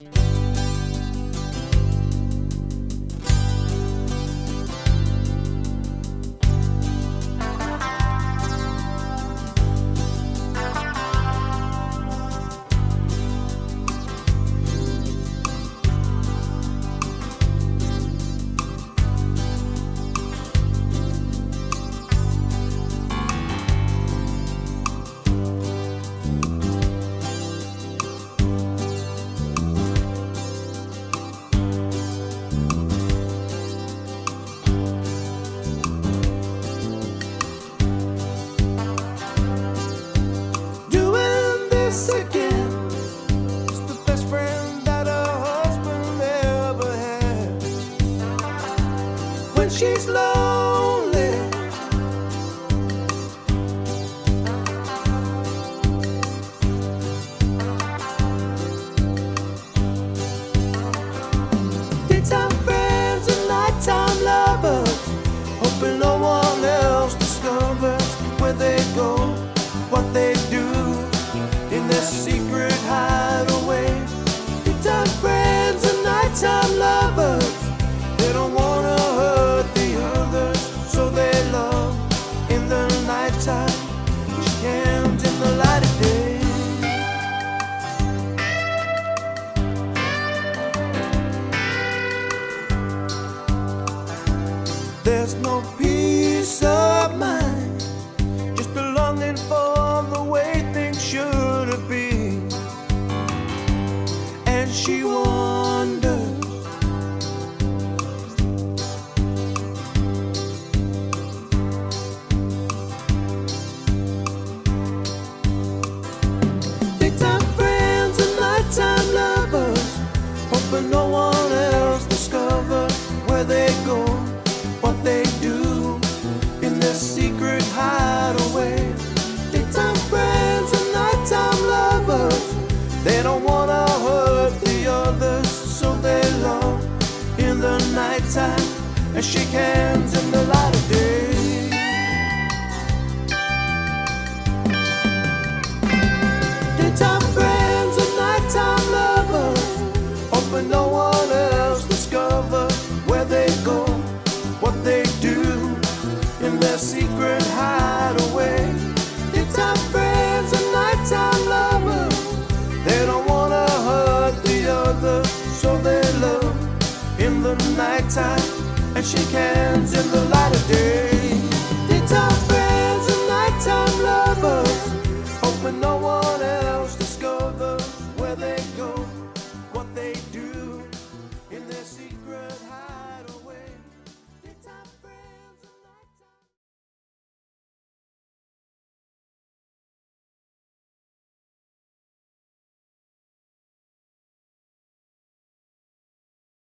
Doing this again. It's the best friend that a husband ever had. When she's lonely, daytime friends and nighttime lovers, hoping no one else discovers where they go, what they do in their secret hideaway. Daytime friends and nighttime lovers, they don't wanna hurt the others, so they love in the nighttime, she can't in the light of day. There's no peace of mind, just a longing for the way things should have been. And she wonders, daytime friends and nighttime lovers, hoping no one else discovers where they go, what they do in their secret hideaway. Daytime friends and nighttime lovers, they don't wanna hurt the others, so they love in the nighttime and shake hands in the light of day. Daytime friends and nighttime lovers, hoping no one else discovers where they go, what they do in their secret hideaway. Daytime friends and nighttime lovers, they don't wanna hurt the others, so they love in the nighttime and shake hands in the light of day.